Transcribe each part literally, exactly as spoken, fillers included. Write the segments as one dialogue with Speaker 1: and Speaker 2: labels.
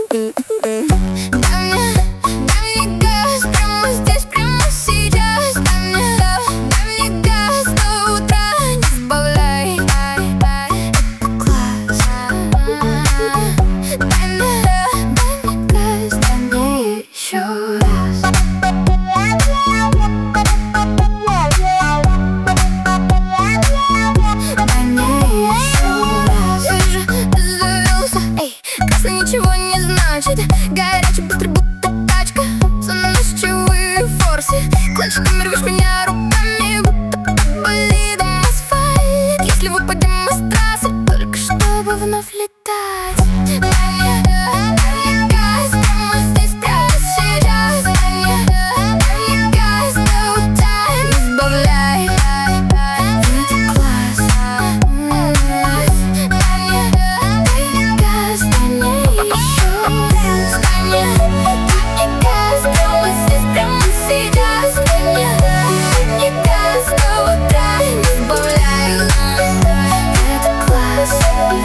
Speaker 1: Ничего не значит. Горячий, быстрый, будто тачка. Заносчивые форсы. Кланчиками рвешь меня руками, будто болит асфальт. Если выпадем из трассы, только чтобы вновь летать. Дай мне, дай мне газ, прямо здесь, прямо сейчас. Дай мне, дай мне газ до утра, не сбавляй. Это класс. Дай мне, дай мне газ, дай мне еще раз. Дай мне, дай мне газ, прямо здесь, прямо сейчас. Дай мне, дай мне газ до утра, не сбавляй. Это класс.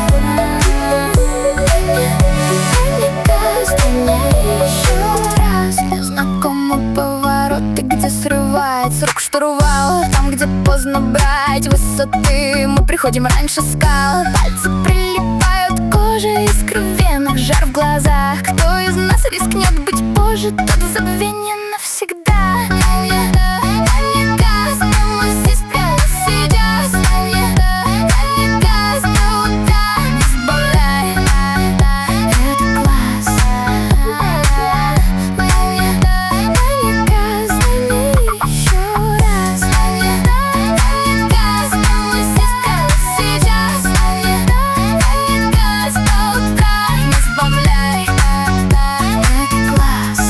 Speaker 1: Дай мне, дай мне газ, дай мне еще раз. Для знакомого поворота, где срывается рук штурвал, там, где поздно брать высоты, мы приходим раньше скал. Пальцы прилипают к коже, искры в венах, жар в глазах. Кто из нас рискнет быть позже, тот в забвении навсегда. Дай мне, дай мне газ, прямо здесь, прямо сейчас. Дай мне, дай мне газ до утра, не сбавляй. Это класс. Дай мне, дай мне газ, дай мне еще раз. Дай мне, дай мне газ, прямо здесь, прямо сейчас. Дай мне, дай мне газ до утра, не сбавляй. Это класс.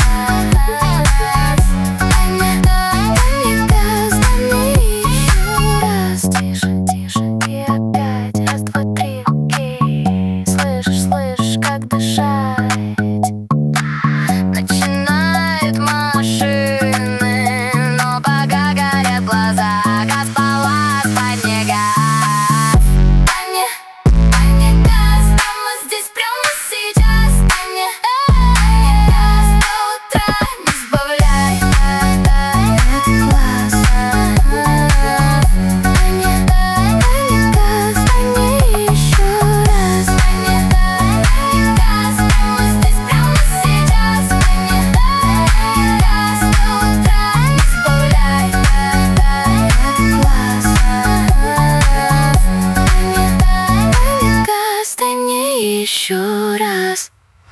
Speaker 1: Дай мне, дай мне газ, дай мне еще раз. Тише, тише, и опять. Раз, два, три, окей. Слышишь, слышишь, как дышать? Начинают машины, но пока горят глаза, газ палас, подни газ. Дай мне, дай мне газ, прямо здесь, прямо сейчас. Дай мне, дай мне газ до утра, не сбавляй. Это класс. Дай мне, дай мне газ, дай мне еще раз. Дай мне, дай мне газ, прямо здесь, прямо сейчас. Дай мне, дай мне газ до утра, не сбавляй. Это класс. Дай мне, дай мне газ, дай мне еще раз.